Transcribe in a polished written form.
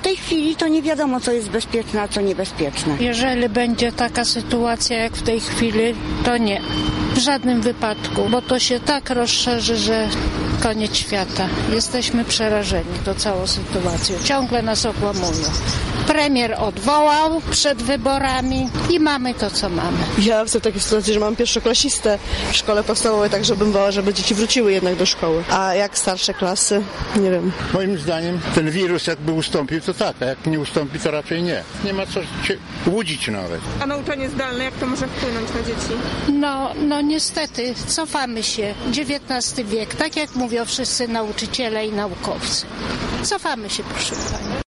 w tej chwili to nie wiadomo, co jest bezpieczne, a co niebezpieczne. Jeżeli będzie taka sytuacja jak w tej chwili, to nie. W żadnym wypadku, bo to się tak rozszerzy, że koniec świata. Jesteśmy przerażeni tą całą sytuacją. Ciągle nas okłamują. Premier odwołał przed wyborami i mamy to, co mamy. Ja jestem w takiej sytuacji, że mam pierwszoklasistę w szkole podstawowej, także bym bała, żeby dzieci wróciły jednak do szkoły. A jak starsze klasy? Nie wiem. Moim zdaniem ten wirus jakby ustąpił, to tak, a jak nie ustąpi, to raczej nie. Nie ma co się łudzić nawet. A nauczanie zdalne, jak to może wpłynąć na dzieci? No niestety, cofamy się. XIX wiek, tak jak mówią wszyscy nauczyciele i naukowcy. Cofamy się, proszę pani.